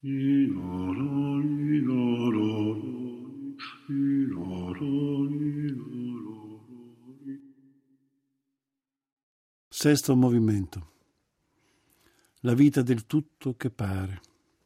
Sesto movimento. La vita del tutto che pare.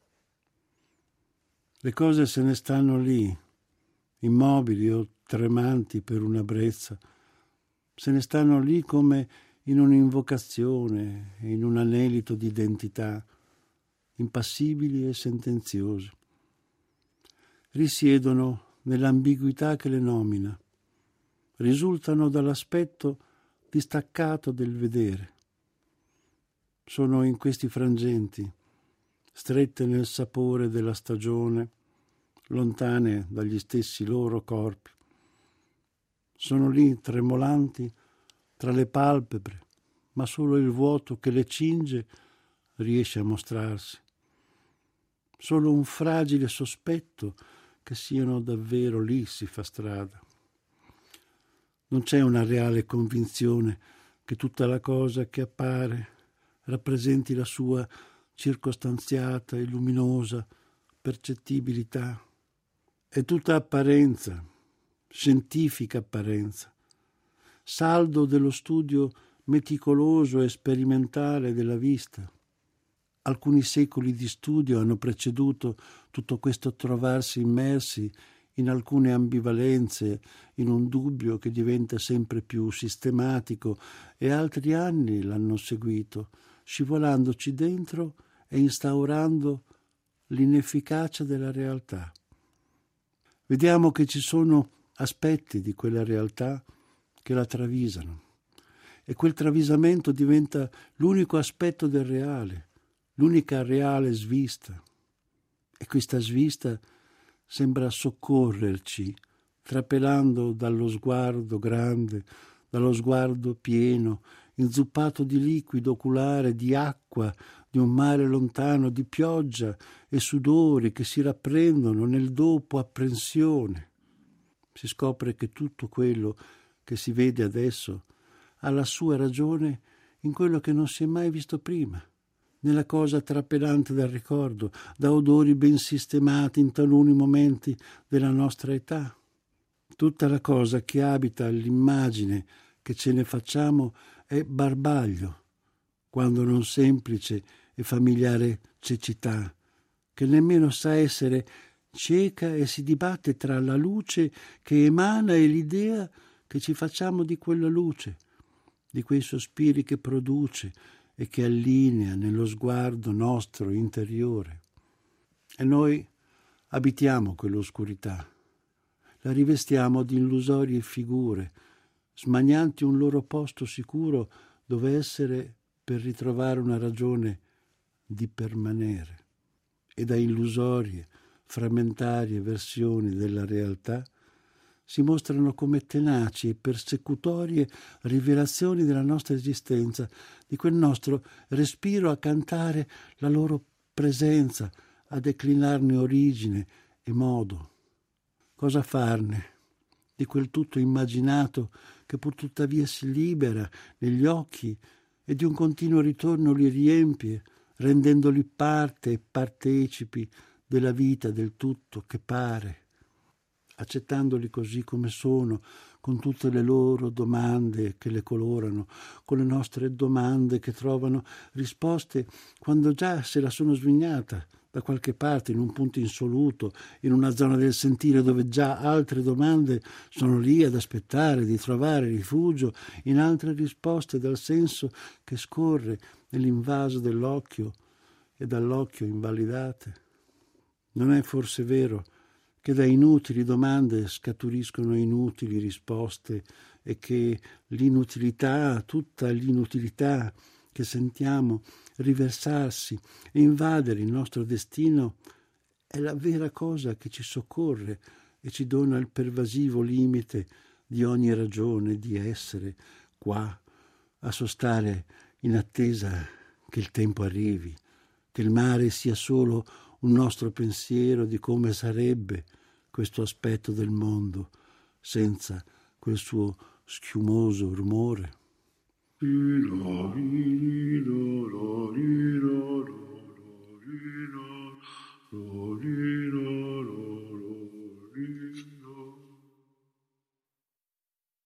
Le cose se ne stanno lì, immobili o tremanti per una brezza, se ne stanno lì come in un'invocazione, in un anelito di identità, impassibili e sentenziose. Risiedono nell'ambiguità che le nomina, risultano dall'aspetto distaccato del vedere. Sono in questi frangenti, strette nel sapore della stagione, lontane dagli stessi loro corpi. Sono lì tremolanti tra le palpebre, ma solo il vuoto che le cinge riesce a mostrarsi. Solo un fragile sospetto che siano davvero lì si fa strada. Non c'è una reale convinzione che tutta la cosa che appare rappresenti la sua circostanziata e luminosa percettibilità. È tutta apparenza, scientifica apparenza, saldo dello studio meticoloso e sperimentale della vista. Alcuni secoli di studio hanno preceduto tutto questo trovarsi immersi in alcune ambivalenze, in un dubbio che diventa sempre più sistematico, e altri anni l'hanno seguito, scivolandoci dentro e instaurando l'inefficacia della realtà. Vediamo che ci sono aspetti di quella realtà che la travisano, e quel travisamento diventa l'unico aspetto del reale, l'unica reale svista. E questa svista sembra soccorrerci, trapelando dallo sguardo grande, dallo sguardo pieno, inzuppato di liquido oculare, di acqua, di un mare lontano, di pioggia e sudori che si rapprendono nel dopo apprensione. Si scopre che tutto quello che si vede adesso ha la sua ragione in quello che non si è mai visto prima, nella cosa trapelante del ricordo, da odori ben sistemati in taluni momenti della nostra età. Tutta la cosa che abita l'immagine che ce ne facciamo è barbaglio, quando non semplice e familiare cecità, che nemmeno sa essere cieca e si dibatte tra la luce che emana e l'idea che ci facciamo di quella luce, di quei sospiri che produce e che allinea nello sguardo nostro interiore. E noi abitiamo quell'oscurità, la rivestiamo di illusorie figure, smanianti un loro posto sicuro dove essere per ritrovare una ragione di permanere. E da illusorie, frammentarie versioni della realtà si mostrano come tenaci e persecutorie rivelazioni della nostra esistenza, di quel nostro respiro a cantare la loro presenza, a declinarne origine e modo. Cosa farne di quel tutto immaginato che pur tuttavia si libera negli occhi e di un continuo ritorno li riempie, rendendoli parte e partecipi della vita del tutto che pare, accettandoli così come sono, con tutte le loro domande che le colorano, con le nostre domande che trovano risposte quando già se la sono svignata da qualche parte, in un punto insoluto, in una zona del sentire dove già altre domande sono lì ad aspettare di trovare rifugio in altre risposte dal senso che scorre nell'invaso dell'occhio e dall'occhio invalidate. Non è forse vero che da inutili domande scaturiscono inutili risposte e che l'inutilità, tutta l'inutilità che sentiamo riversarsi e invadere il nostro destino è la vera cosa che ci soccorre e ci dona il pervasivo limite di ogni ragione di essere qua, a sostare in attesa che il tempo arrivi, che il mare sia solo un nostro pensiero di come sarebbe questo aspetto del mondo senza quel suo schiumoso rumore. Gloria